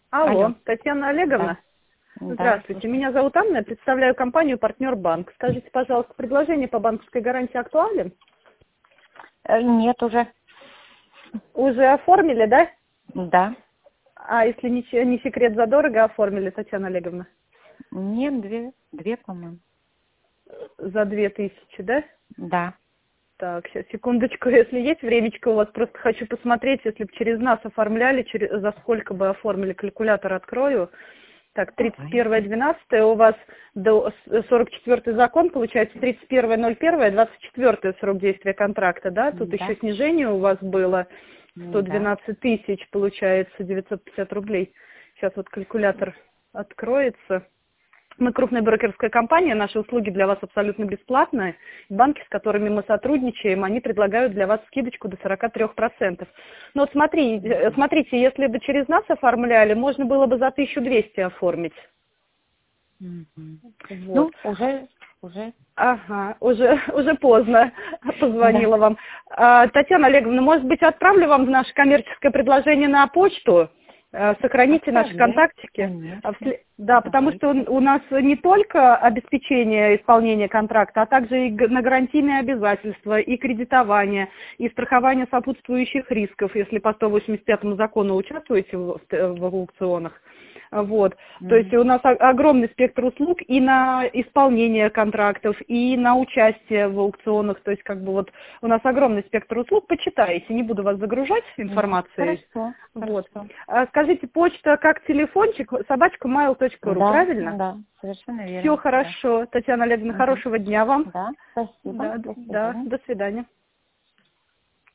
Алло, Алло. Татьяна Олеговна? Да. Здравствуйте, меня зовут Анна, я представляю компанию «Партнер Банк». Скажите, пожалуйста, предложение по банковской гарантии актуален? Нет уже. Уже оформили, да? Да. А если не секрет, задорого оформили, Татьяна Олеговна? Нет, две, по-моему. За 2000, да? Да. Так, сейчас, секундочку, если есть времечко у вас, просто хочу посмотреть, если бы через нас оформляли, за сколько бы оформили, калькулятор открою. Так, 31.12 у вас до 44-й закон, получается 31.01, 24 срок действия контракта, да? Тут Да. еще снижение у вас было, Да. 112 тысяч, получается, 950 рублей. Сейчас вот калькулятор откроется. Мы крупная брокерская компания, наши услуги для вас абсолютно бесплатные. Банки, с которыми мы сотрудничаем, они предлагают для вас скидочку до 43%. Но вот смотрите, если бы через нас оформляли, можно было бы за 1200 оформить. Мгм. Вот. Ну, уже. Ага, уже поздно Да. позвонила вам. Татьяна Олеговна, может быть, отправлю вам наше коммерческое предложение на почту? Сохраните наши Отправляй, контактики. конечно. Да, потому Давайте. что у нас не только обеспечение исполнения контракта, а также и на гарантийные обязательства, и кредитование, и страхование сопутствующих рисков, если по 185 закону участвуете в аукционах. Вот. То есть Мгм. у нас огромный спектр услуг и на исполнение контрактов, и на участие в аукционах. То есть как бы вот у нас огромный спектр услуг. Почитайте, не буду вас загружать Да. информацией. Хорошо. Вот. Хорошо. Скажите, почта как телефончик, собачка.mail.ru, Да, правильно? да, совершенно Все верно. Да. хорошо. Татьяна Олеговна, Мгм. хорошего дня вам. Да, спасибо. Да, До да, свидания. до свидания.